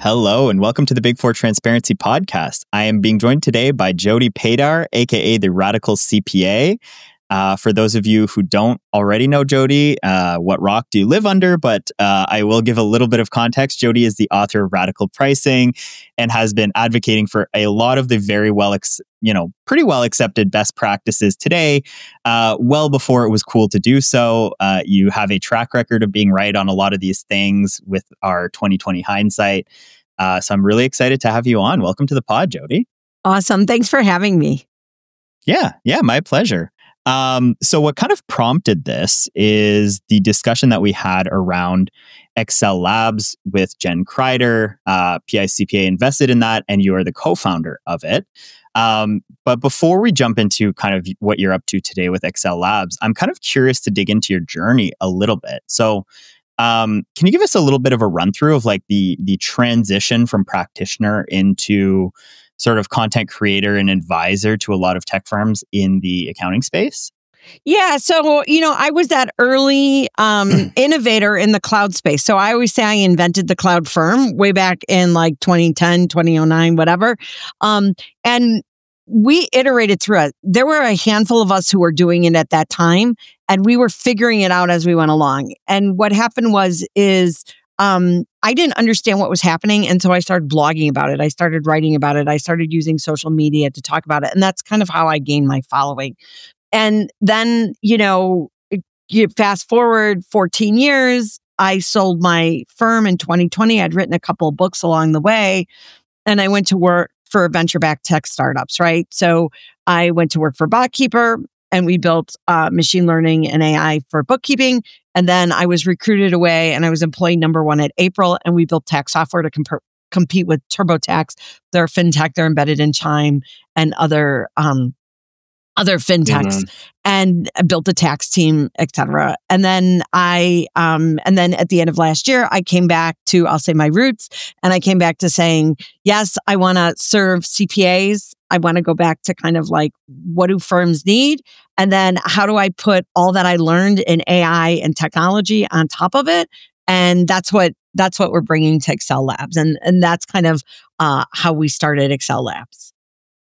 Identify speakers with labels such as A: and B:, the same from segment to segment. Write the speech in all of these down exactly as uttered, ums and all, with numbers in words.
A: Hello, and welcome to the Big Four Transparency Podcast. I am being joined today by Jody Paydar, aka the Radical C P A. Uh, for those of you who don't already know Jody, uh, what rock do you live under? But uh, I will give a little bit of context. Jody is the author of Radical Pricing and has been advocating for a lot of the very well, ex- you know, pretty well accepted best practices today, uh, well before it was cool to do so. Uh, you have a track record of being right on a lot of these things with our twenty twenty hindsight. Uh, so I'm really excited to have you on. Welcome to the pod, Jody.
B: Awesome. Thanks for having me.
A: Yeah, yeah, my pleasure. Um, so what kind of prompted this is the discussion that we had around Excel Labs with Jen Kreider. uh, P I C P A invested in that, and you are the co-founder of it. Um, but before we jump into kind of what you're up to today with Excel Labs, I'm kind of curious to dig into your journey a little bit. So um, can you give us a little bit of a run through of like the the transition from practitioner into sort of content creator and advisor to a lot of tech firms in the accounting space?
B: Yeah. So, you know, I was that early um, innovator in the cloud space. So I always say I invented the cloud firm way back in like twenty ten, twenty oh nine, whatever. Um, and we iterated through it. There were a handful of us who were doing it at that time, and we were figuring it out as we went along. And what happened was, is Um, I didn't understand what was happening. And so I started blogging about it. I started writing about it. I started using social media to talk about it. And that's kind of how I gained my following. And then, you know, it- you fast forward fourteen years, I sold my firm in twenty twenty. I'd written a couple of books along the way, and I went to work for venture-backed tech startups, right? So I went to work for BotKeeper, and we built uh, machine learning and A I for bookkeeping. And then I was recruited away, and I was employee number one at April, and we built tax software to comp- compete with TurboTax. They're fintech, they're embedded in Chime and other um, other fintechs,
A: Mhm.
B: and built a tax team, et cetera. And then I, um, and then at the end of last year, I came back to, I'll say my roots, and I came back to saying, yes, I want to serve C P As. I want to go back to kind of like, what do firms need? And then how do I put all that I learned in A I and technology on top of it? And that's what, that's what we're bringing to Excel Labs. And, and that's kind of uh, how we started Excel Labs.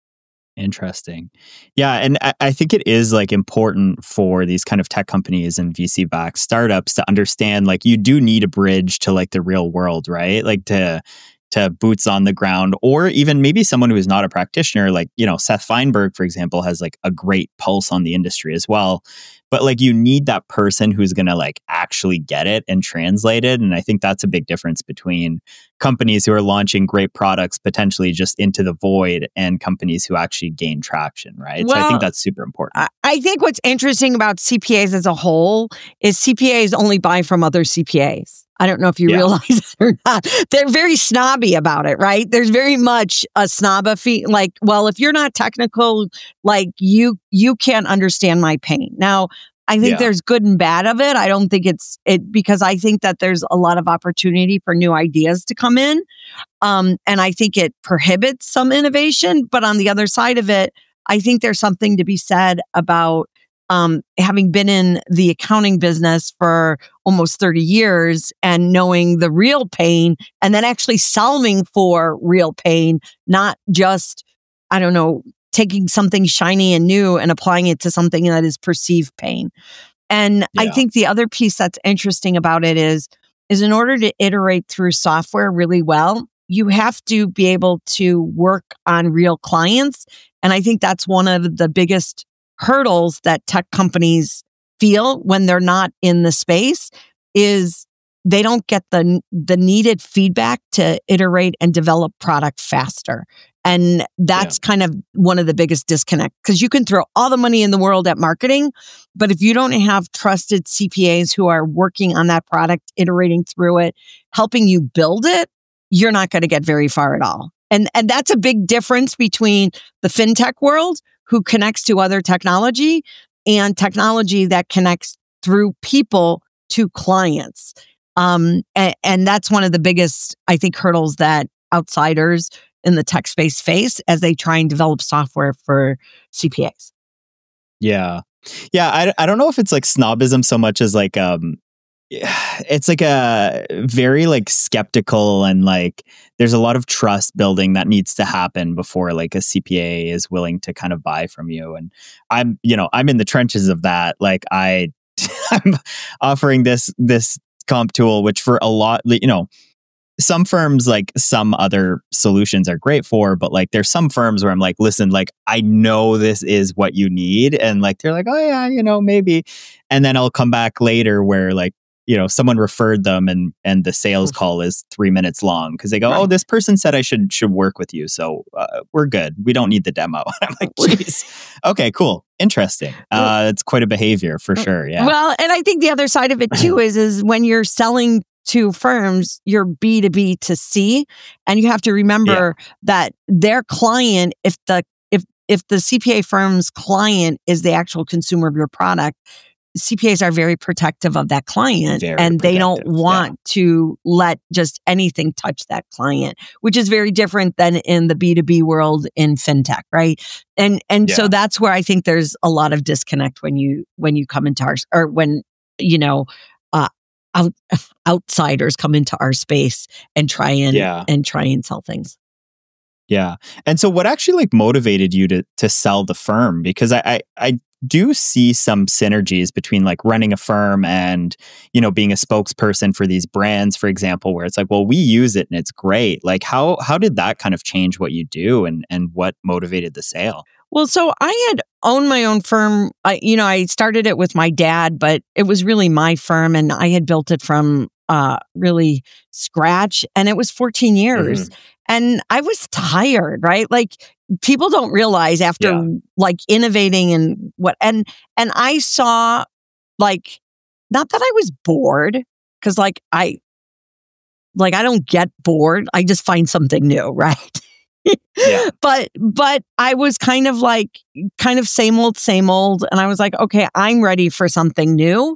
A: Interesting. Yeah. And I, I think it is like important for these kind of tech companies and V C-backed startups to understand like you do need a bridge to like the real world, right? Like to to boots on the ground, or even maybe someone who is not a practitioner, like, you know, Seth Feinberg, for example, has like a great pulse on the industry as well. But like you need that person who's going to like actually get it and translate it. And I think that's a big difference between companies who are launching great products potentially just into the void and companies who actually gain traction, right?
B: Well,
A: so I think that's super important.
B: I, I think what's interesting about C P As as a whole is C P As only buy from other C P As. I don't know if you
A: Yeah.
B: realize it or not. They're very snobby about it, right? There's very much a snobby, like, well, if you're not technical, like you, you can't understand my pain. Now, I think
A: Yeah.
B: there's good and bad of it. I don't think it's it because I think that there's a lot of opportunity for new ideas to come in. Um, and I think it prohibits some innovation. But on the other side of it, I think there's something to be said about um, having been in the accounting business for almost thirty years and knowing the real pain, and then actually solving for real pain, not just, I don't know, taking something shiny and new and applying it to something that is perceived pain. And I
A: Yeah.
B: think the other piece that's interesting about it is, is in order to iterate through software really well, you have to be able to work on real clients. And I think that's one of the biggest hurdles that tech companies feel when they're not in the space, is they don't get the the needed feedback to iterate and develop product faster. And that's kind of one of the biggest disconnects, because you can throw all the money in the world at marketing, but if you don't have trusted C P As who are working on that product, iterating through it, helping you build it, you're not going to get very far at all. And and that's a big difference between the fintech world, who connects to other technology, and technology that connects through people to clients. Um, and, and that's one of the biggest, I think, hurdles that outsiders in the tech space face as they try and develop software for C P As.
A: Yeah. Yeah. I, I don't know if it's like snobism so much as like, um, it's like a very like skeptical and like there's a lot of trust building that needs to happen before like a C P A is willing to kind of buy from you. And I'm, you know, I'm in the trenches of that. Like I, I'm offering this, this comp tool, which for a lot, you know, some firms like some other solutions are great for, but like there's some firms where I'm like, listen, like I know this is what you need. And like, they're like, oh yeah, you know, maybe. And then I'll come back later where like, you know, someone referred them and and the sales call is three minutes long because they go, right. oh, this person said I should should work with you. So uh, we're good. We don't need the demo. I'm like, geez. Okay, cool. Interesting. Uh, it's quite a behavior for sure. Yeah.
B: Well, and I think the other side of it too is, is when you're selling to firms, you're B to B to C. And you have to remember yeah. that their client, if the if if the C P A firm's client is the actual consumer of your product, C P As are very protective of that client very and they don't want yeah. to let just anything touch that client, which is very different than in the B to B world in fintech, right? And and yeah. so that's where I think there's a lot of disconnect when you when you come into our or when you know uh, out, outsiders come into our space and try and yeah. and try and sell things.
A: Yeah. And so what actually like motivated you to to sell the firm? Because I I, I do see some synergies between like running a firm and, you know, being a spokesperson for these brands, for example, where it's like, well, we use it and it's great. Like how how did that kind of change what you do and and what motivated the sale?
B: Well, so I had owned my own firm. I, you know, I started it with my dad, but it was really my firm and I had built it from uh, really scratch and it was fourteen years. Mm-hmm. And I was tired, right? Like people don't realize after yeah. like innovating and what, and, and I saw like, not that I was bored, because like I, like I don't get bored. I just find something new, right? yeah. But, but I was kind of like, kind of same old, same old. And I was like, okay, I'm ready for something new.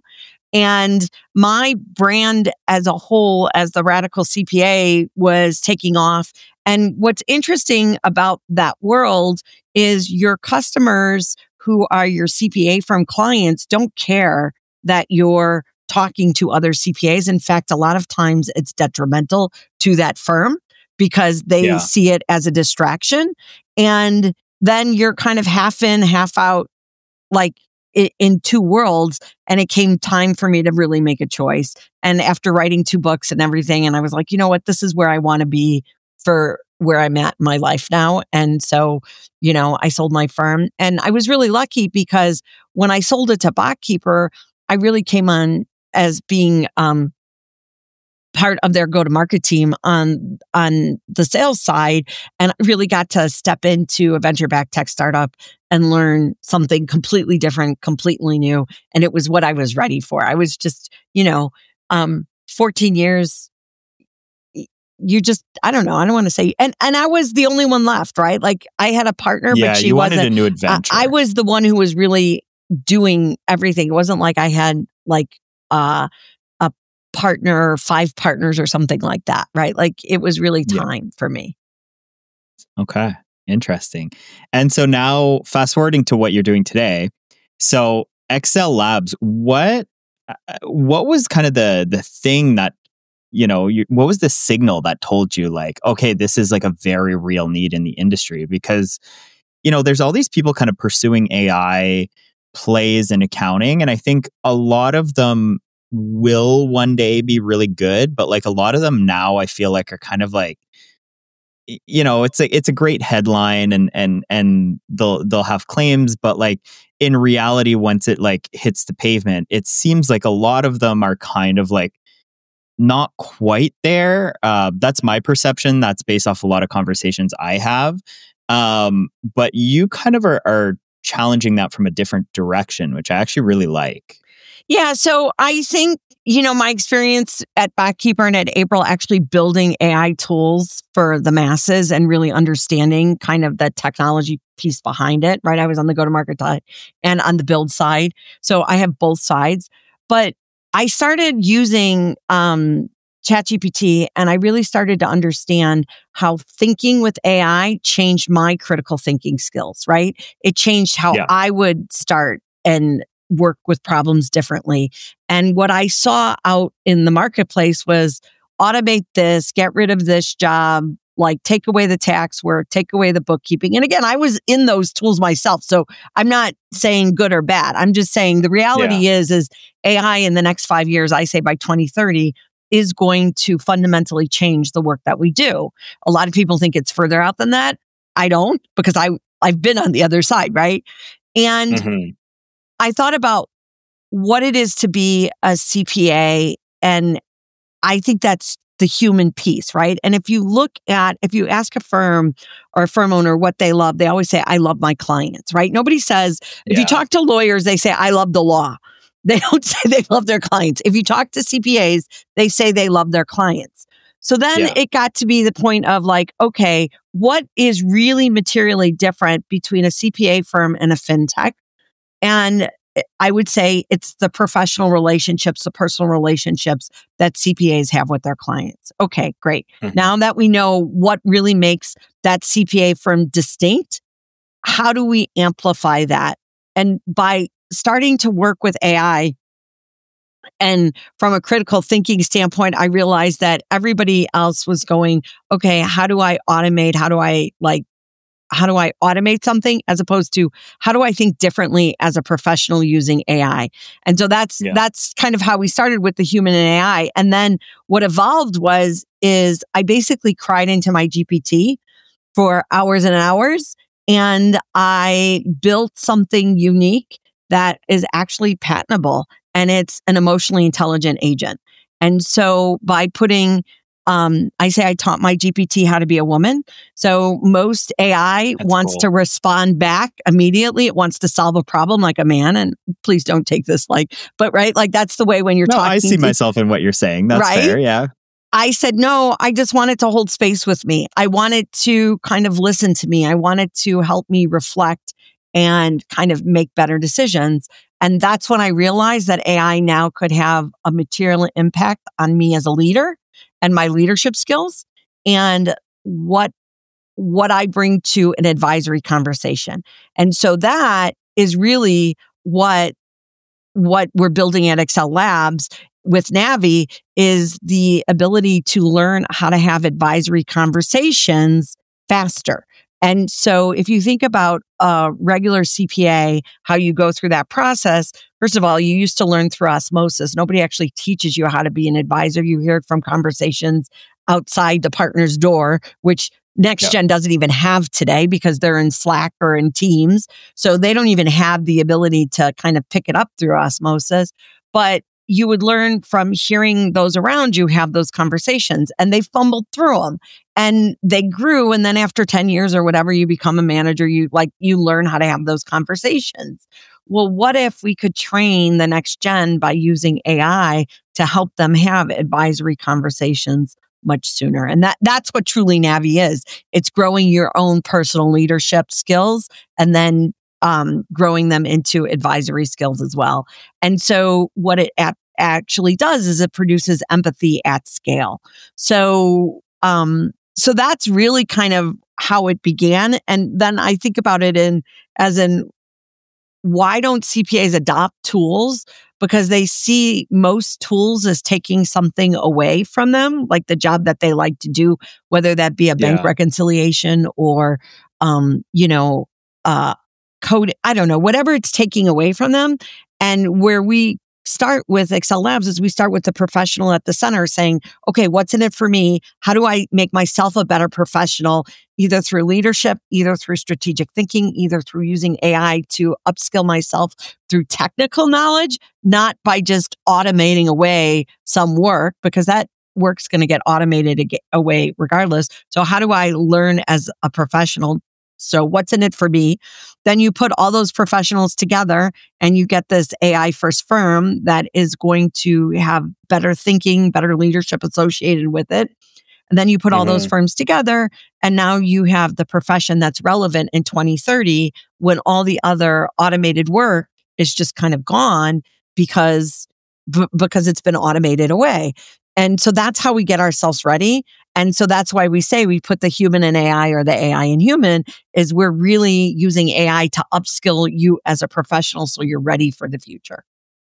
B: And my brand as a whole, as the Radical C P A, was taking off. And what's interesting about that world is your customers who are your C P A firm clients don't care that you're talking to other C P As. In fact, a lot of times it's detrimental to that firm because they yeah. see it as a distraction. And then you're kind of half in, half out, like, in two worlds. And it came time for me to really make a choice. And after writing two books and everything, and I was like, you know what, this is where I want to be for where I'm at in my life now. And so, you know, I sold my firm and I was really lucky because when I sold it to BotKeeper, I really came on as being, um, part of their go-to-market team on on the sales side, and I really got to step into a venture-backed tech startup and learn something completely different, completely new, and it was what I was ready for. I was just, you know, um, fourteen years. You just, I don't know, I don't want to say, and and I was the only one left, right? Like I had a partner,
A: yeah,
B: but she
A: you
B: wasn't.
A: wanted a new adventure.
B: I, I was the one who was really doing everything. It wasn't like I had like uh partner, five partners or something like that, right? Like it was really time yeah. for me.
A: Okay. Interesting. And so now fast forwarding to what you're doing today. So X L Labs, what, what was kind of the, the thing that, you know, you, what was the signal that told you like, okay, this is like a very real need in the industry? Because, you know, there's all these people kind of pursuing A I plays in accounting. And I think a lot of them will one day be really good, but like a lot of them now I feel like are kind of like, you know, it's a it's a great headline and and and they'll they'll have claims, but like in reality, once it like hits the pavement, it seems like a lot of them are kind of like not quite there. Uh, that's my perception. That's based off a lot of conversations I have. Um, but you kind of are, are challenging that from a different direction, which I actually really like.
B: Yeah, so I think, you know, my experience at BotKeeper and at April actually building A I tools for the masses and really understanding kind of the technology piece behind it, right? I was on the go-to-market side and on the build side. So I have both sides. But I started using um, ChatGPT and I really started to understand how thinking with A I changed my critical thinking skills, right? It changed how yeah. I would start and work with problems differently. And what I saw out in the marketplace was automate this, get rid of this job, like take away the tax work, take away the bookkeeping. And again, I was in those tools myself. So I'm not saying good or bad. I'm just saying the reality
A: Yeah.
B: is, is A I in the next five years, I say by twenty thirty, is going to fundamentally change the work that we do. A lot of people think it's further out than that. I don't, because I, I've been on the other side, right? And
A: Mm-hmm.
B: I thought about what it is to be a C P A, and I think that's the human piece, right? And if you look at, if you ask a firm or a firm owner what they love, they always say, I love my clients, right? Nobody says, if
A: Yeah.
B: you talk to lawyers, they say, I love the law. They don't say they love their clients. If you talk to C P As, they say they love their clients. So then
A: Yeah.
B: it got to be the point of like, okay, what is really materially different between a C P A firm and a fintech? And I would say it's the professional relationships, the personal relationships that C P As have with their clients. Okay, great.
A: Mhm.
B: Now that we know what really makes that C P A firm distinct, how do we amplify that? And by starting to work with A I, and from a critical thinking standpoint, I realized that everybody else was going, okay, how do I automate? How do I like how do I automate something as opposed to how do I think differently as a professional using A I? And so that's,
A: Yeah.
B: that's kind of how we started with the human and A I. And then what evolved was, is I basically cried into my G P T for hours and hours. And I built something unique that is actually patentable, and it's an emotionally intelligent agent. And so by putting Um, I say I taught my G P T how to be a woman. So most A I
A: That's
B: wants
A: cool.
B: to respond back immediately. It wants to solve a problem like a man. And please don't take this like, but right, like that's the way when you're
A: No,
B: talking.
A: I see
B: to-
A: myself in what you're saying. That's
B: Right?
A: fair. Yeah.
B: I said, no, I just wanted to hold space with me. I wanted to kind of listen to me. I wanted to help me reflect and kind of make better decisions. And that's when I realized that A I now could have a material impact on me as a leader and my leadership skills and what what I bring to an advisory conversation. And so that is really what what we're building at Excel Labs with Navi, is the ability to learn how to have advisory conversations faster. And so if you think about a regular C P A, how you go through that process, first of all, you used to learn through osmosis. Nobody actually teaches you how to be an advisor. You hear it from conversations outside the partner's door, which Next
A: Yeah.
B: Gen doesn't even have today because they're in Slack or in Teams. So they don't even have the ability to kind of pick it up through osmosis. But you would learn from hearing those around you have those conversations, and they fumbled through them and they grew. And then after ten years or whatever, you become a manager, you like, you learn how to have those conversations. Well, what if we could train the next gen by using A I to help them have advisory conversations much sooner? And that that's what truly Navi is. It's growing your own personal leadership skills and then um, growing them into advisory skills as well. And so what it a- actually does is it produces empathy at scale. So, um, so that's really kind of how it began. And then I think about it in, as in, why don't C P As adopt tools? Because they see most tools as taking something away from them, like the job that they like to do, whether that be a bank
A: Yeah.
B: reconciliation or, um, you know, uh, code, I don't know, whatever it's taking away from them. And where we start with Excel Labs is we start with the professional at the center saying, okay, what's in it for me? How do I make myself a better professional, either through leadership, either through strategic thinking, either through using A I to upskill myself through technical knowledge, not by just automating away some work, because that work's going to get automated ag- away regardless. So how do I learn as a professional? So what's in it for me? Then you put all those professionals together and you get this A I first firm that is going to have better thinking, better leadership associated with it. And then you put all those
A: Mhm.
B: firms together, and now you have the profession that's relevant in twenty thirty when all the other automated work is just kind of gone because, b- because it's been automated away. And so that's how we get ourselves ready. And so that's why we say we put the human in A I or the A I in human, is we're really using A I to upskill you as a professional so you're ready for the future.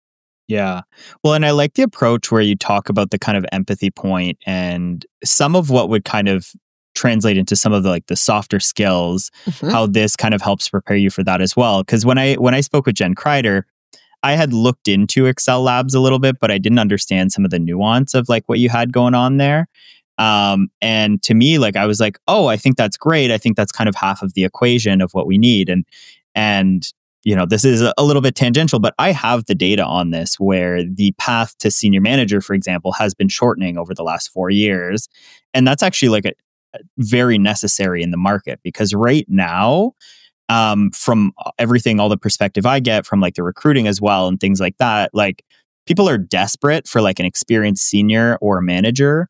A: Yeah. Well, and I like the approach where you talk about the kind of empathy point and some of what would kind of translate into some of the like the softer skills, mm-hmm. how this kind of helps prepare you for that as well. Because when I when I spoke with Jen Kreider, I had looked into Excel Labs a little bit, but I didn't understand some of the nuance of like what you had going on there. Um, and to me, like I was like, oh, I think that's great. I think that's kind of half of the equation of what we need. And and you know, this is a little bit tangential, but I have the data on this where the path to senior manager, for example, has been shortening over the last four years. And that's actually like a, a very necessary in the market because right now, um, from everything, all the perspective I get from like the recruiting as well and things like that, like people are desperate for like an experienced senior or a manager.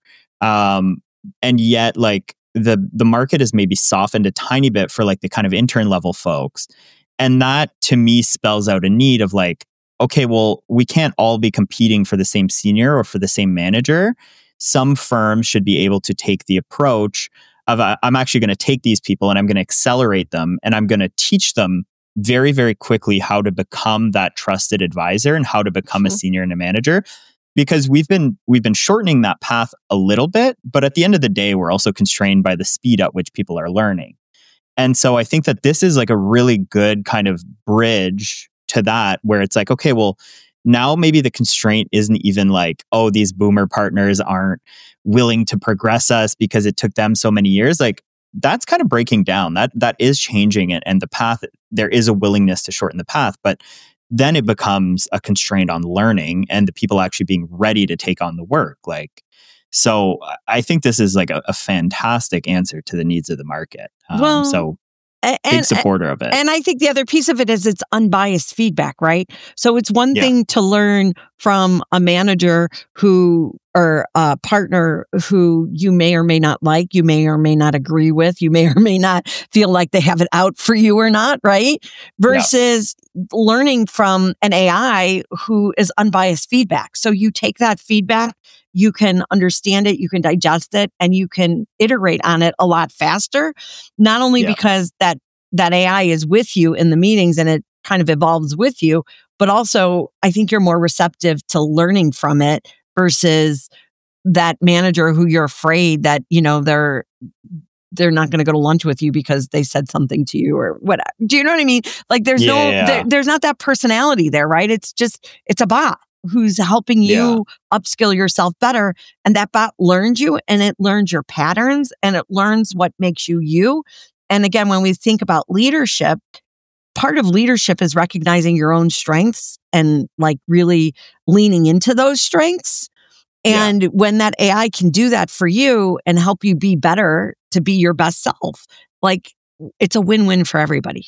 A: Um, and yet like the, the market has maybe softened a tiny bit for like the kind of intern level folks. And that to me spells out a need of like, okay, well, we can't all be competing for the same senior or for the same manager. Some firms should be able to take the approach of uh, I'm actually going to take these people and I'm going to accelerate them and I'm going to teach them very, very quickly how to become that trusted advisor and how to become mm-hmm. a senior and a manager. Because we've been we've been shortening that path a little bit, but at the end of the day, we're also constrained by the speed at which people are learning. And so I think that this is like a really good kind of bridge to that where it's like, okay, well, now maybe the constraint isn't even like, oh, these boomer partners aren't willing to progress us because it took them so many years. Like that's kind of breaking down. That that is changing it. And the path, there is a willingness to shorten the path, but then it becomes a constraint on learning and the people actually being ready to take on the work. Like, so I think this is like a, a fantastic answer to the needs of the market. Um, well, so and, big supporter of it.
B: And I think the other piece of it is it's unbiased feedback, right? So it's one yeah. thing to learn from a manager who or a partner who you may or may not like, you may or may not agree with, you may or may not feel like they have it out for you or not, right? Versus yeah. learning from an A I who is unbiased feedback. So you take that feedback, you can understand it, you can digest it, and you can iterate on it a lot faster. Not only yeah. because that that A I is with you in the meetings and it kind of evolves with you, but also I think you're more receptive to learning from it versus that manager who you're afraid that, you know, they're they're not going to go to lunch with you because they said something to you or whatever. Do you know what I mean? Like there's yeah, no, yeah. There, there's not that personality there, right? It's just, it's a bot who's helping you yeah. upskill yourself better. And that bot learns you and it learns your patterns and it learns what makes you you. And again, when we think about leadership, part of leadership is recognizing your own strengths and like really leaning into those strengths. And yeah. when that A I can do that for you and help you be better to be your best self, like it's a win-win for everybody.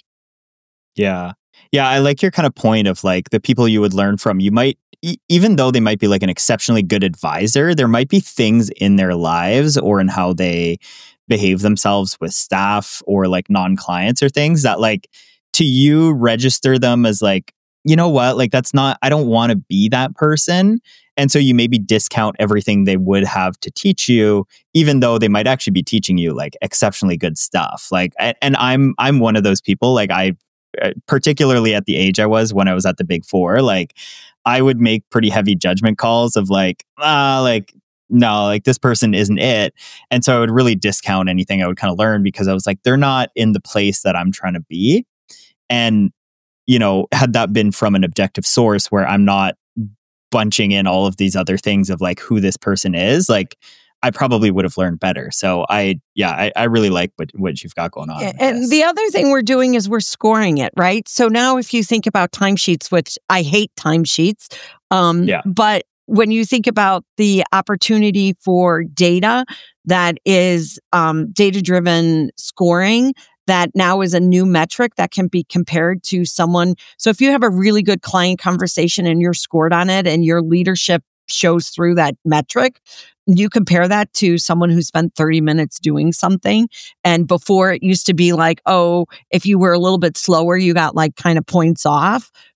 A: Yeah. Yeah. I like your kind of point of like the people you would learn from. You might, e- even though they might be like an exceptionally good advisor, there might be things in their lives or in how they behave themselves with staff or like non-clients or things that like to you register them as like, you know what, like that's not, I don't want to be that person. And so you maybe discount everything they would have to teach you, even though they might actually be teaching you like exceptionally good stuff. Like, and I'm, I'm one of those people, like I, particularly at the age I was when I was at the Big Four, like I would make pretty heavy judgment calls of like, ah, like, no, like this person isn't it. And so I would really discount anything I would kind of learn because I was like, they're not in the place that I'm trying to be. And, you know, had that been from an objective source where I'm not bunching in all of these other things of like who this person is, like I probably would have learned better. So I, yeah, I, I really like what, what you've got going on.
B: Yeah, and the other thing we're doing is we're scoring it, right? So now if you think about timesheets, which I hate timesheets, um, yeah. but when you think about the opportunity for data that is um, data-driven scoring, that now is a new metric that can be compared to someone. So if you have a really good client conversation and you're scored on it and your leadership shows through that metric, you compare that to someone who spent thirty minutes doing something. And before it used to be like, oh, if you were a little bit slower, you got like kind of points off.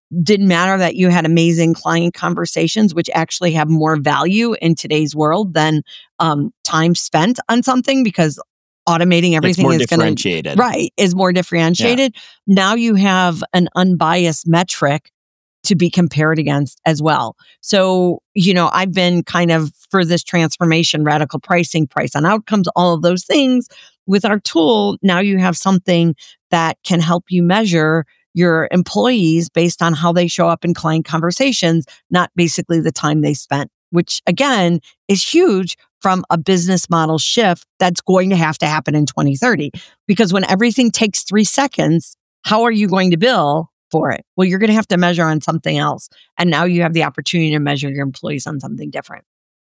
B: didn't matter that you had amazing client conversations, which actually have more value in today's world than um, time spent on something, because automating everything
A: it's more
B: is going
A: differentiated.
B: to right is more differentiated. Yeah. Now you have an unbiased metric to be compared against as well. So, you know, I've been kind of for this transformation, radical pricing, price on outcomes, all of those things with our tool. Now you have something that can help you measure your employees based on how they show up in client conversations, not basically the time they spent, which again is huge from a business model shift that's going to have to happen in twenty thirty. Because when everything takes three seconds, how are you going to bill for it? Well, you're going to have to measure on something else. And now you have the opportunity to measure your employees on something different.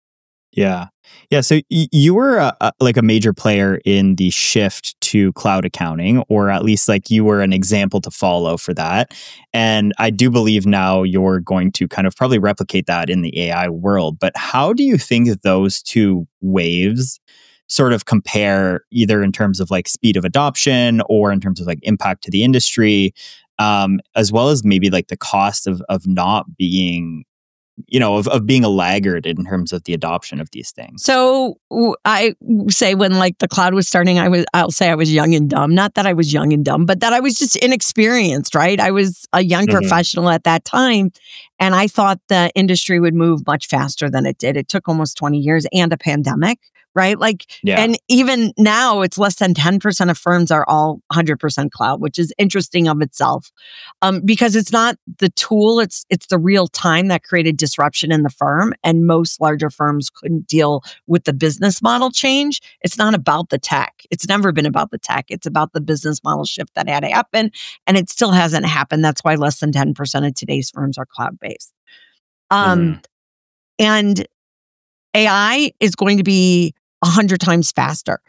A: Yeah. Yeah. So y- you were a, a, like a major player in the shift to cloud accounting, or at least like you were an example to follow for that. And I do believe now you're going to kind of probably replicate that in the A I world. But how do you think those two waves sort of compare, either in terms of like speed of adoption or in terms of like impact to the industry, um, as well as maybe like the cost of of not being, you know, of, of being a laggard in terms of the adoption of these things?
B: So I say when like the cloud was starting, I was, I'll say I was young and dumb. Not that I was young and dumb, but that I was just inexperienced, right? I was a young mm-hmm. professional at that time. And I thought the industry would move much faster than it did. It took almost twenty years and a pandemic, right? Like, yeah. And even now it's less than ten percent of firms are all one hundred percent cloud, which is interesting of itself. Um, because it's not the tool, it's it's the real time that created disruption in the firm. And most larger firms couldn't deal with the business model change. It's not about the tech. It's never been about the tech. It's about the business model shift that had to happen. And it still hasn't happened. That's why less than ten percent of today's firms are cloud-based. Um, mm. And A I is going to be a hundred times faster.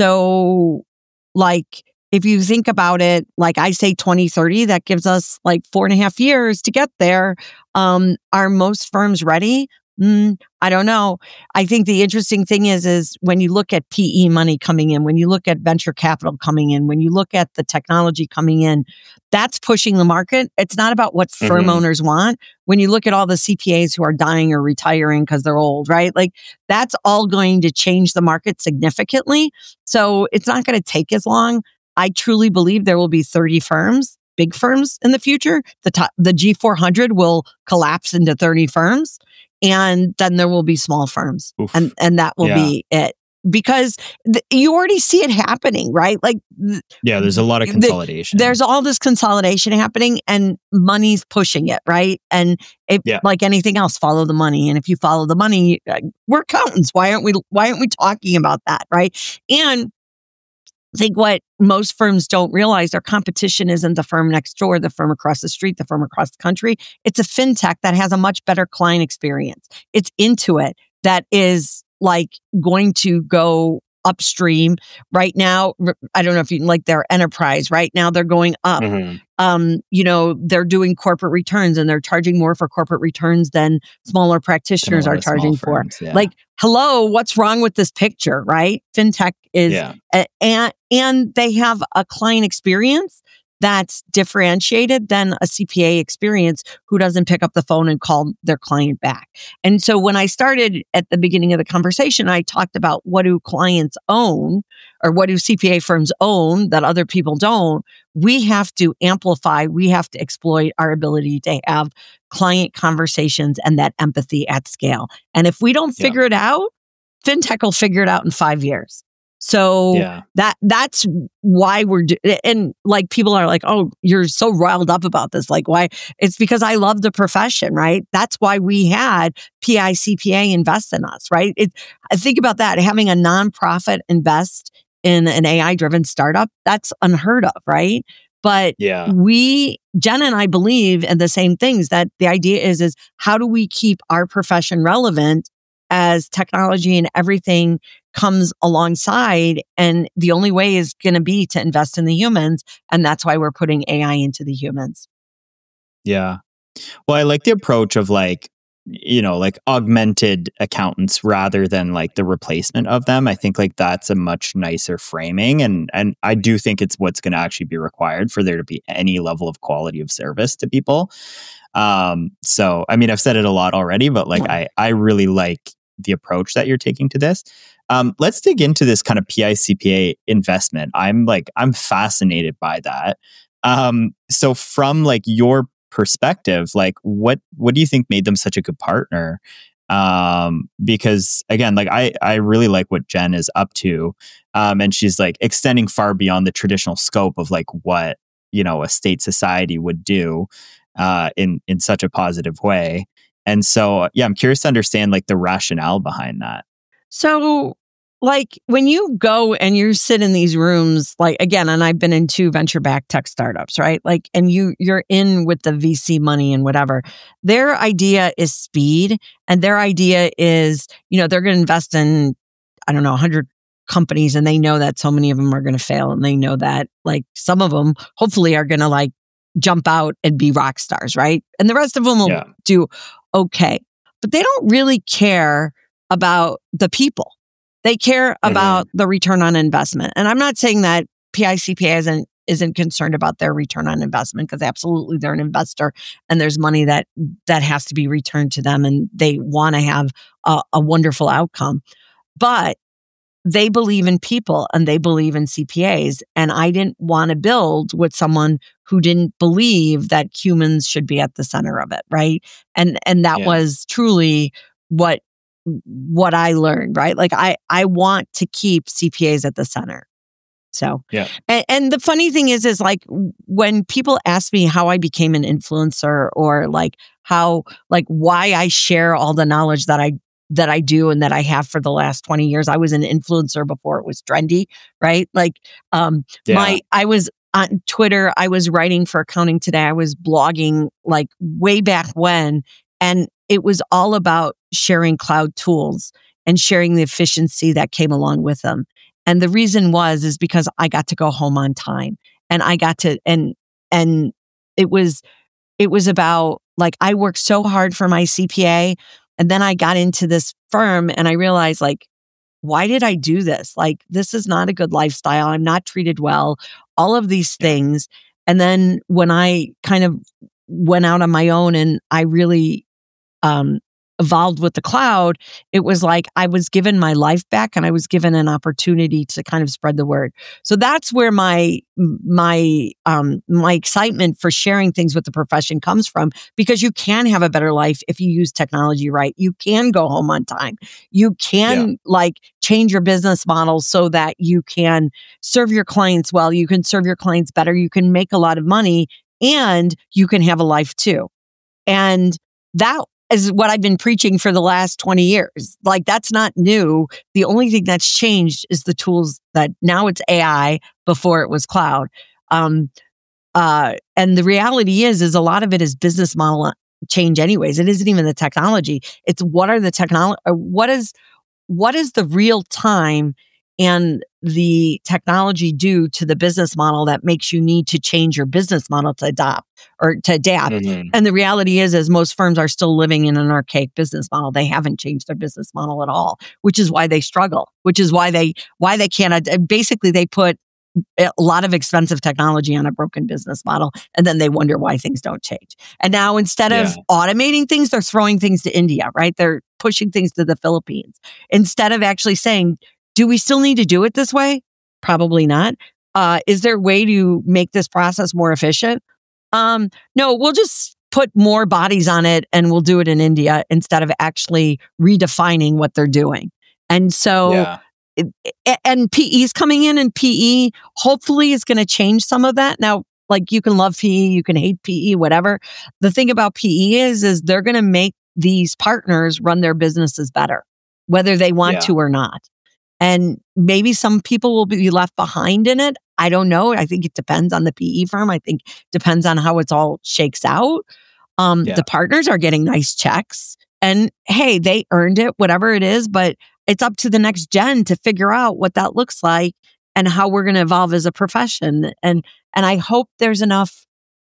B: So like, if you think about it, like I say twenty thirty, that gives us like four and a half years to get there. Um, are most firms ready? Mm, I don't know. I think the interesting thing is, is when you look at P E money coming in, when you look at venture capital coming in, when you look at the technology coming in, that's pushing the market. It's not about what firm mm-hmm. owners want. When you look at all the C P As who are dying or retiring because they're old, right? Like that's all going to change the market significantly. So it's not going to take as long. I truly believe there will be thirty firms, big firms in the future. The top, the G four hundred will collapse into thirty firms. And then there will be small firms. Oof. and and that will yeah. be it, because th- you already see it happening, right? Like th-
A: yeah, there's a lot of consolidation.
B: Th- there's all this consolidation happening, and money's pushing it, right? And it, yeah. like anything else, follow the money. And if you follow the money, we're accountants. Why aren't we? Why aren't we talking about that, right? And I think what most firms don't realize, their competition isn't the firm next door, the firm across the street, the firm across the country. It's a fintech that has a much better client experience. It's Intuit that is like going to go upstream right now. I don't know if you like their enterprise right now. They're going up. Mm-hmm. Um, you know, they're doing corporate returns, and they're charging more for corporate returns than smaller practitioners are charging for. Firms, yeah. Like, hello, what's wrong with this picture, right? Fintech is, yeah. a, and, and they have a client experience that's differentiated than a C P A experience who doesn't pick up the phone and call their client back. And so when I started at the beginning of the conversation, I talked about what do clients own, or what do C P A firms own that other people don't. We have to amplify, we have to exploit our ability to have client conversations and that empathy at scale. And if we don't figure yeah. it out, fintech will figure it out in five years. So yeah. that that's why we're do- and like people are like, oh, you're so riled up about this. Like, why? It's because I love the profession, right? That's why we had P I C P A invest in us, right? It, think about that, having a nonprofit invest in an A I driven startup. That's unheard of, right? But yeah. we, Jen and I believe in the same things, that the idea is, is how do we keep our profession relevant as technology and everything comes alongside? And the only way is going to be to invest in the humans. And that's why we're putting A I into the humans.
A: Yeah. Well, I like the approach of like, you know, like augmented accountants rather than like the replacement of them. I think like that's a much nicer framing. And, and I do think it's what's going to actually be required for there to be any level of quality of service to people. Um, so, I mean, I've said it a lot already, but like, I, I really like the approach that you're taking to this. Um, let's dig into this kind of P I C P A investment. I'm like, I'm fascinated by that. Um, so from like your perspective, like what, what do you think made them such a good partner? Um, because again, like I, I really like what Jen is up to. Um, and she's like extending far beyond the traditional scope of like what, you know, a state society would do, uh, in, in such a positive way. And so, yeah, I'm curious to understand like the rationale behind that.
B: So, like when you go and you sit in these rooms, like again, and I've been in two venture-backed tech startups, right? Like, and you you're in with the V C money and whatever. Their idea is speed, and their idea is, you know, they're going to invest in, I don't know, one hundred companies, and they know that so many of them are going to fail, and they know that like some of them hopefully are going to like jump out and be rock stars, right? And the rest of them will yeah. do okay, but they don't really care about the people. They care about mm-hmm. the return on investment. And I'm not saying that P I C P A isn't isn't concerned about their return on investment, because absolutely they're an investor and there's money that that has to be returned to them, and they want to have a, a wonderful outcome. But they believe in people and they believe in C P As. And I didn't want to build with someone who didn't believe that humans should be at the center of it, right? And and that yeah. was truly what what I learned, right? Like I, I want to keep C P As at the center. So,
A: yeah.
B: And, and the funny thing is, is like when people ask me how I became an influencer, or like how, like why I share all the knowledge that I, that I do and that I have for the last twenty years, I was an influencer before it was trendy, right? Like, um, yeah. my, I was on Twitter, I was writing for Accounting Today, I was blogging like way back when, and it was all about sharing cloud tools and sharing the efficiency that came along with them. And the reason was, is because I got to go home on time, and I got to, and, and it was, it was about like, I worked so hard for my C P A, and then I got into this firm and I realized like, why did I do this? Like, this is not a good lifestyle. I'm not treated well, all of these things. And then when I kind of went out on my own and I really, um, evolved with the cloud, it was like I was given my life back and I was given an opportunity to kind of spread the word. So that's where my my um my excitement for sharing things with the profession comes from, because you can have a better life if you use technology right. You can go home on time. You can yeah. like change your business model so that you can serve your clients well, you can serve your clients better, you can make a lot of money, and you can have a life too. And that is what I've been preaching for the last twenty years. Like, that's not new. The only thing that's changed is the tools that now it's A I, before it was cloud. Um, uh, and the reality is, is a lot of it is business model change anyways. It isn't even the technology. It's what are the technology, what is, what is the real time and the technology do to the business model that makes you need to change your business model to adopt or to adapt. Mm-hmm. And the reality is, is most firms are still living in an archaic business model. They haven't changed their business model at all, which is why they struggle, which is why they, why they can't, basically they put a lot of expensive technology on a broken business model, and then they wonder why things don't change. And now instead yeah. of automating things, they're throwing things to India, right? They're pushing things to the Philippines instead of actually saying, do we still need to do it this way? Probably not. Uh, is there a way to make this process more efficient? Um, no, we'll just put more bodies on it and we'll do it in India instead of actually redefining what they're doing. And so, yeah. it, and P E is coming in, and P E hopefully is going to change some of that. Now, like you can love P E, you can hate P E, whatever. The thing about P E is, is they're going to make these partners run their businesses better, whether they want yeah. to or not. And maybe some people will be left behind in it. I don't know. I think it depends on the P E firm. I think depends on how it's all shakes out. Um, yeah. The partners are getting nice checks, and hey, they earned it, whatever it is, but it's up to the next gen to figure out what that looks like and how we're going to evolve as a profession. And, and I hope there's enough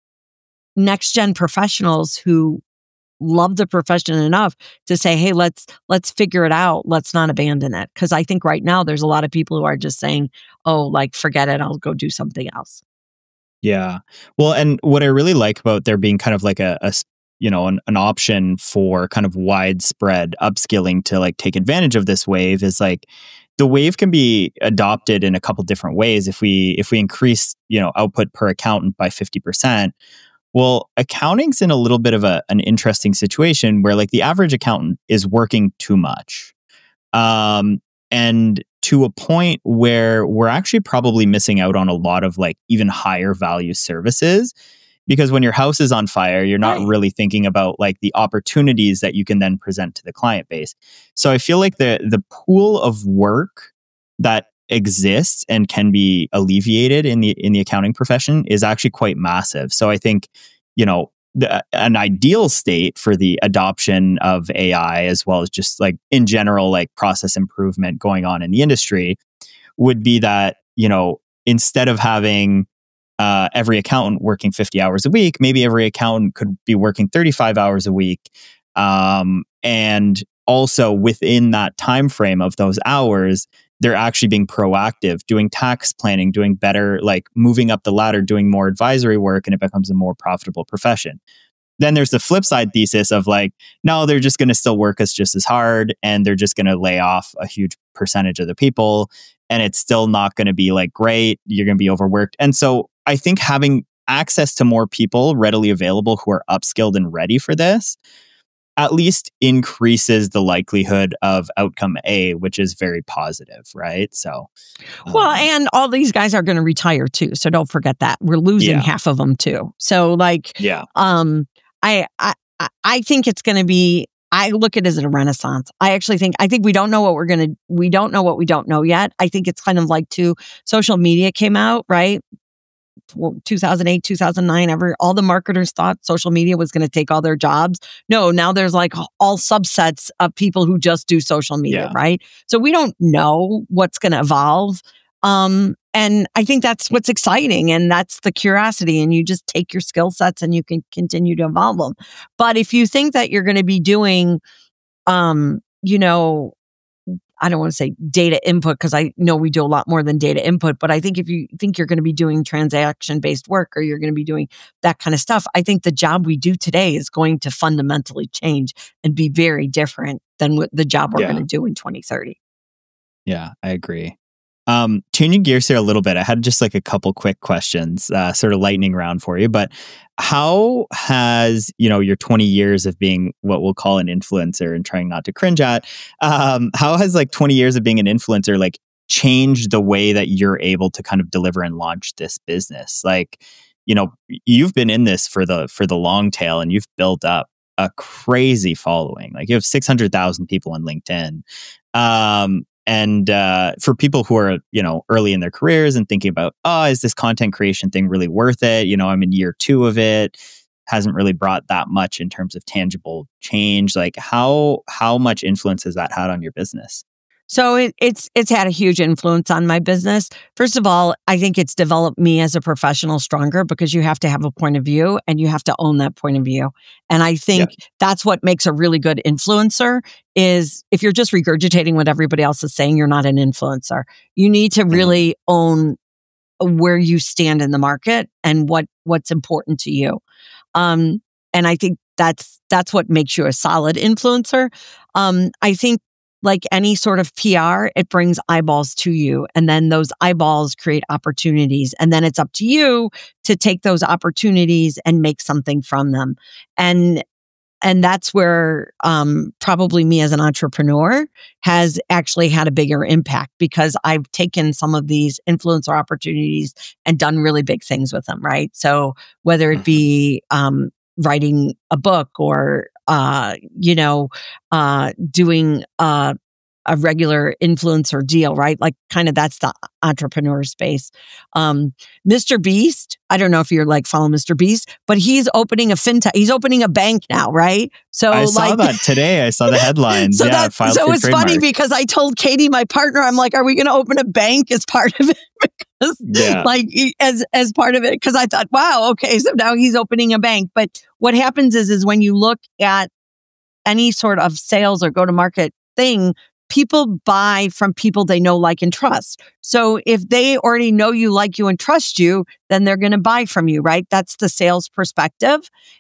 B: next gen professionals who love the profession enough to say, hey, let's, let's figure it out. Let's not abandon it. Cause I think right now there's a lot of people who are just saying, oh, like, forget it. I'll go do something else.
A: Yeah. Well, and what I really like about there being kind of like a, a you know, an, an option for kind of widespread upskilling to like take advantage of this wave is like the wave can be adopted in a couple different ways. If we if we increase, you know, output per accountant by fifty percent, well, accounting's in a little bit of a, an interesting situation where like the average accountant is working too much. Um, and to a point where we're actually probably missing out on a lot of like even higher value services. Because when your house is on fire, you're not
B: Right.
A: really thinking about like the opportunities that you can then present to the client base. So I feel like the the pool of work that exists and can be alleviated in the in the accounting profession is actually quite massive. So I think, you know, the, an ideal state for the adoption of A I, as well as just like in general, like process improvement going on in the industry, would be that, you know, instead of having uh, every accountant working fifty hours a week, maybe every accountant could be working thirty-five hours a week. Um, and also within that time frame of those hours, they're actually being proactive, doing tax planning, doing better, like moving up the ladder, doing more advisory work, and it becomes a more profitable profession. Then there's the flip side thesis of like, no, they're just going to still work us just as hard, and they're just going to lay off a huge percentage of the people, and it's still not going to be like great. You're going to be overworked. And so I think having access to more people readily available who are upskilled and ready for this at least increases the likelihood of outcome A, which is very positive, right? So, um,
B: Well, and all these guys are going to retire too. So don't forget that. We're losing
A: Yeah.
B: half of them too. So like,
A: yeah,
B: um, I, I, I- I think it's going to be, I look at it as a renaissance. I actually think, I think we don't know what we're going to, we don't know what we don't know yet. I think it's kind of like too, social media came out, right? two thousand eight, two thousand nine, ever all the marketers thought social media was going to take all their jobs. No, now there's like all subsets of people who just do social media,
A: Yeah.
B: right? So we don't know what's going to evolve. Um, and I think that's what's exciting, and that's the curiosity. And you just take your skill sets and you can continue to evolve them. But if you think that you're going to be doing, um, you know, I don't want to say data input, because I know we do a lot more than data input, but I think if you think you're going to be doing transaction-based work, or you're going to be doing that kind of stuff, I think the job we do today is going to fundamentally change and be very different than what the job we're
A: Yeah.
B: going to do in twenty thirty.
A: yeah, I agree. Um, changing gears here a little bit, I had just like a couple quick questions, uh, sort of lightning round for you. But how has, you know, your twenty years of being what we'll call an influencer, and trying not to cringe at, um, how has like twenty years of being an influencer like changed the way that you're able to kind of deliver and launch this business? Like, you know, you've been in this for the for the long tail, and you've built up a crazy following. Like you have six hundred thousand people on LinkedIn. Um, And uh, for people who are, you know, early in their careers and thinking about, oh, is this content creation thing really worth it? You know, I'm in year two of it. Hasn't really brought that much in terms of tangible change. Like how how much influence has that had on your business?
B: So it, it's it's had a huge influence on my business. First of all, I think it's developed me as a professional stronger, because you have to have a point of view and you have to own that point of view. And I think that's what makes a really good influencer. Is if you're just regurgitating what everybody else is saying, you're not an influencer. You need to really own where you stand in the market and what what's important to you. Um, and I think that's that's what makes you a solid influencer. Um, I think, like any sort of P R, it brings eyeballs to you. And then those eyeballs create opportunities. And then it's up to you to take those opportunities and make something from them. And and that's where um, probably me as an entrepreneur has actually had a bigger impact, because I've taken some of these influencer opportunities and done really big things with them, right? So whether it be um, writing a book, or uh, you know, uh, doing uh, a regular influencer deal, right? Like kind of that's the entrepreneur space. Um, Mister Beast, I don't know if you're like follow Mister Beast, but he's opening a fintech. He's opening a bank now, right? So
A: I
B: like,
A: saw that today. I saw the headlines.
B: so
A: yeah,
B: that,
A: filed
B: so
A: for
B: it's funny
A: trademark.
B: because I told Katie, my partner, I'm like, are we going to open a bank as part of it? Because
A: Yeah.
B: like as as part of it, because I thought, wow, okay, so now he's opening a bank. But what happens is, is when you look at any sort of sales or go to market thing, people buy from people they know, like, and trust. So if they already know you, like you, and trust you, then they're going to buy from you, right? That's the sales perspective.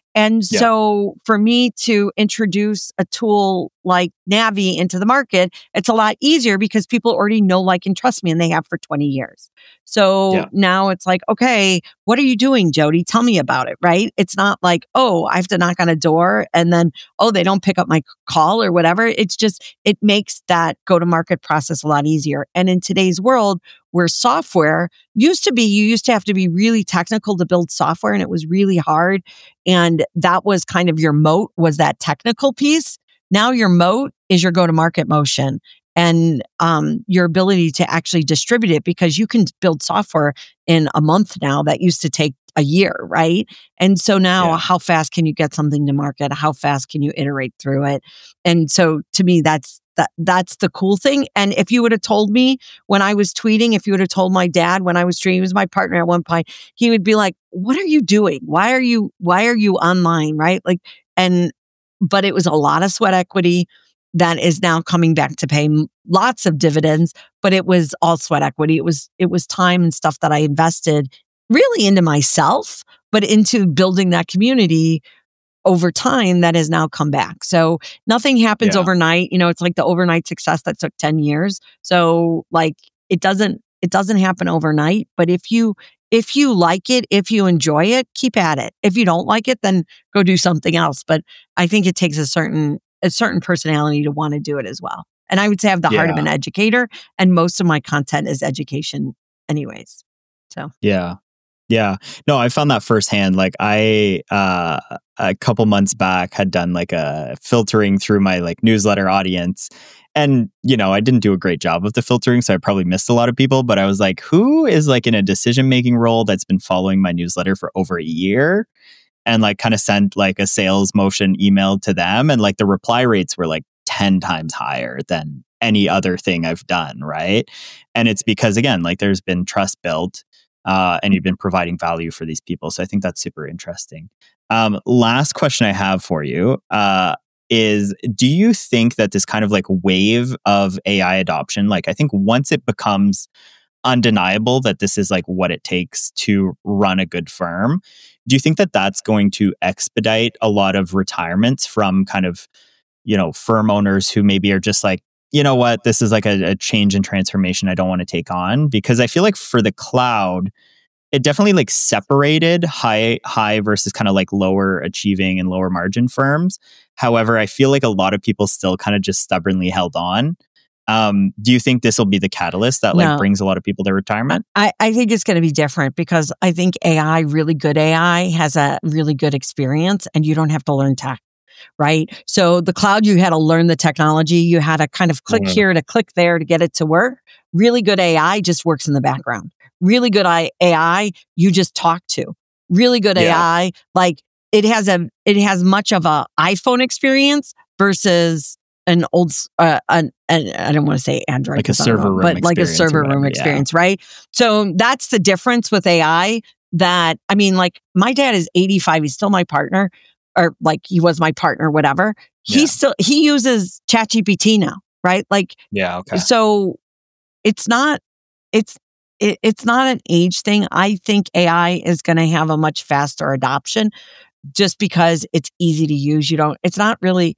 B: And
A: Yeah.
B: so for me to introduce a tool like Navi into the market, it's a lot easier because people already know, like, and trust me, and they have for twenty years. So
A: Yeah.
B: now it's like, okay, what are you doing, Jody? Tell me about it, right? It's not like, oh, I have to knock on a door and then, oh, they don't pick up my call or whatever. It's just, it makes that go-to-market process a lot easier. And in today's world, where software used to be, you used to have to be really technical to build software, and it was really hard. And that was kind of your moat, was that technical piece. Now your moat is your go-to-market motion and um, your ability to actually distribute it, because you can build software in a month now that used to take a year, right? And so now,
A: Yeah.
B: how fast can you get something to market? How fast can you iterate through it? And so to me, that's that that's the cool thing. And if you would have told me when I was tweeting, if you would have told my dad when I was tweeting, he was my partner at one point, he would be like, "What are you doing? Why are you why are you online?" Right? Like, and but it was a lot of sweat equity that is now coming back to pay lots of dividends, but it was all sweat equity. It was it was time and stuff that I invested really into myself, but into building that community over time that has now come back. So nothing happens
A: Yeah.
B: overnight. You know, it's like the overnight success that took ten years. So like it doesn't it doesn't happen overnight, but if you if you like it, if you enjoy it, keep at it. If you don't like it, then go do something else. But I think it takes a certain a certain personality to want to do it as well. And I would say I have the heart of
A: Yeah.
B: an educator, and most of my content is education anyways. So
A: Yeah. Yeah. No, I found that firsthand. Like I, uh, a couple months back had done like a filtering through my like newsletter audience. And, you know, I didn't do a great job of the filtering, so I probably missed a lot of people, but I was like, who is like in a decision-making role that's been following my newsletter for over a year? And like kind of sent like a sales motion email to them. And like the reply rates were like ten times higher than any other thing I've done. Right. And it's because, again, like there's been trust built. Uh, and you've been providing value for these people. So I think that's super interesting. Um, last question I have for you uh, is, do you think that this kind of like wave of A I adoption, like I think once it becomes undeniable that this is like what it takes to run a good firm, do you think that that's going to expedite a lot of retirements from kind of, you know, firm owners who maybe are just like, you know what, this is like a, a change and transformation I don't want to take on? Because I feel like for the cloud, it definitely like separated high high versus kind of like lower achieving and lower margin firms. However, I feel like a lot of people still kind of just stubbornly held on. Um, do you think this will be the catalyst that like
B: No.
A: brings a lot of people to retirement?
B: I, I think it's going to be different, because I think A I, really good A I, has a really good experience, and you don't have to learn tech. Right. So the cloud, you had to learn the technology. You had to kind of click
A: Mhm.
B: here to click there to get it to work. Really good A I just works in the background. Really good A I, you just talk to. Really good
A: Yeah.
B: A I, like it has a, it has much of a iPhone experience versus an old, uh, an, an I don't want to say Android,
A: Like a
B: 'cause I don't
A: server
B: know,
A: room
B: but like a
A: experience or
B: server room
A: whatever, yeah.
B: experience, right? So that's the difference with A I. That, I mean, like my dad is eighty-five. He's still my partner. Or like he was my partner, whatever. He
A: Yeah.
B: still, he uses ChatGPT now, right? Like,
A: Yeah. Okay.
B: so it's not, it's, it, it's not an age thing. I think A I is going to have a much faster adoption just because it's easy to use. You don't, it's not really,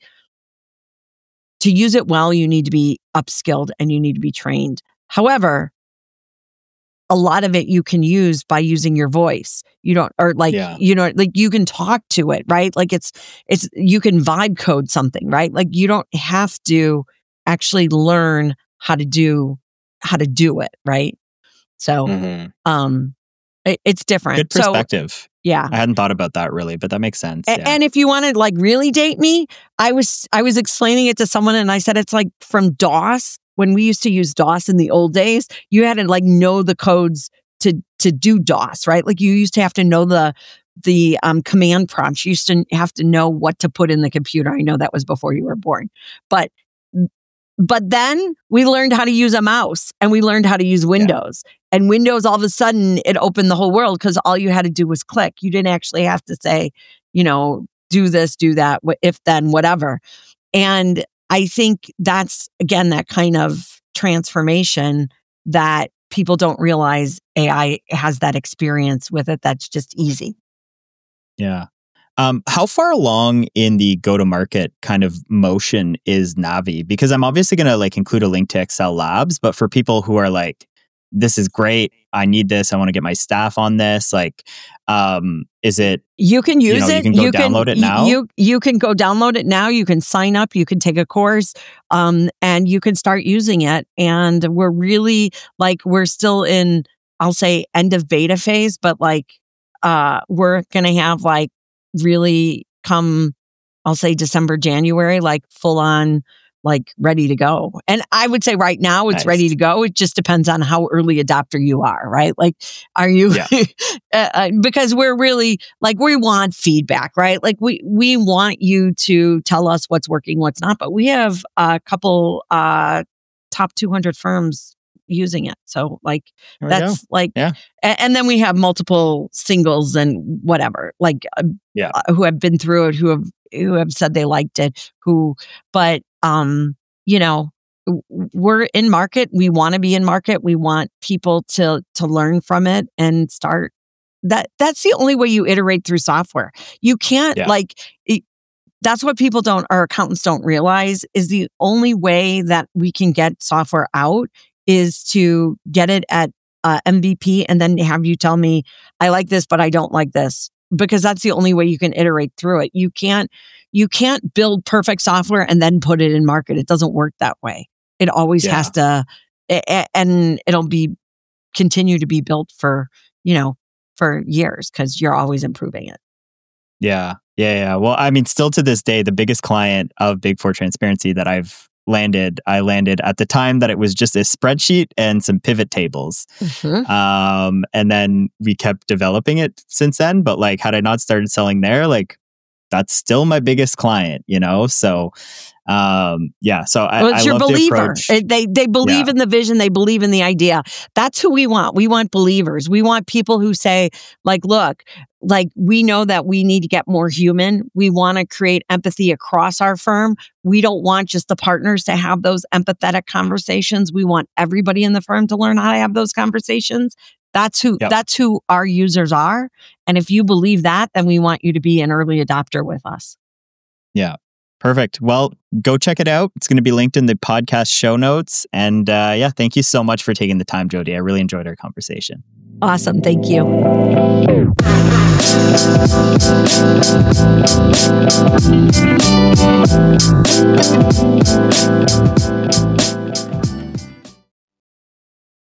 B: to use it well, you need to be upskilled and you need to be trained. However, a lot of it you can use by using your voice. You don't, or like,
A: Yeah.
B: you know, like you can talk to it, right? Like it's, it's, you can vibe code something, right? Like you don't have to actually learn how to do, how to do it, right? So,
A: Mhm.
B: um, it, it's different.
A: Good perspective.
B: So, yeah.
A: I hadn't thought about that really, but that makes sense.
B: A-
A: Yeah.
B: And if you want to like really date me, I was, I was explaining it to someone and I said, it's like from DOS. When we used to use DOS in the old days, you had to like know the codes to to do DOS, right? Like you used to have to know the the um, command prompts. You used to have to know what to put in the computer. I know that was before you were born, but but then we learned how to use a mouse and we learned how to use Windows. Yeah. And Windows, all of a sudden, it opened the whole world because all you had to do was click. You didn't actually have to say, you know, do this, do that, if then, whatever. And I think that's, again, that kind of transformation that people don't realize A I has that experience with it. That's just easy.
A: Yeah. Um, how far along in the go-to-market kind of motion is Navi? Because I'm obviously going to like include a link to Excel Labs, but for people who are like, this is great, I need this, I want to get my staff on this, like, um, is it...
B: You can use
A: you know,
B: it.
A: You can go
B: you
A: download
B: can,
A: it now?
B: You, you can go download it now. You can sign up. You can take a course um, and you can start using it. And we're really, like, we're still in, I'll say, end of beta phase, but like, uh, we're going to have like really come, I'll say December, January, like full on, like ready to go. And I would say right now it's
A: Nice.
B: ready to go. It just depends on how early adopter you are, right? Like, are you,
A: Yeah.
B: uh, because we're really like, we want feedback, right? Like we, we want you to tell us what's working, what's not, but we have a couple, uh, top two hundred firms using it. So like,
A: There we
B: that's
A: go.
B: like,
A: Yeah.
B: and, and then we have multiple singles and whatever, like, uh,
A: Yeah.
B: uh, who have been through it, who have, who have said they liked it, who, but, um, you know, w- we're in market. We want to be in market. We want people to, to learn from it and start that. That's the only way you iterate through software. You can't
A: Yeah.
B: like, it, that's what people don't, our accountants don't realize is the only way that we can get software out is to get it at uh, M V P and then have you tell me, I like this, but I don't like this. Because that's the only way you can iterate through it. You can't, you can't build perfect software and then put it in market. It doesn't work that way. It always
A: Yeah.
B: has to, and it'll be continue to be built for, you know, for years because you're always improving it.
A: Yeah. Yeah. Yeah. Well, I mean, still to this day, the biggest client of Big Four Transparency that I've landed, I landed at the time that it was just a spreadsheet and some pivot tables.
B: Mm-hmm.
A: Um, and then we kept developing it since then. But like, had I not started selling there, like that's still my biggest client, you know? So, um, yeah. So I,
B: Well, it's
A: I
B: your
A: love the
B: believer.
A: approach.
B: It- they they believe
A: Yeah.
B: in the vision. They believe in the idea. That's who we want. We want believers. We want people who say, like, look, like we know that we need to get more human. We want to create empathy across our firm. We don't want just the partners to have those empathetic conversations. We want everybody in the firm to learn how to have those conversations. That's who
A: Yep.
B: that's who our users are. And if you believe that, then we want you to be an early adopter with us.
A: Yeah. Perfect. Well, go check it out. It's going to be linked in the podcast show notes. And uh, yeah, thank you so much for taking the time, Jody. I really enjoyed our conversation.
B: Awesome. Thank you.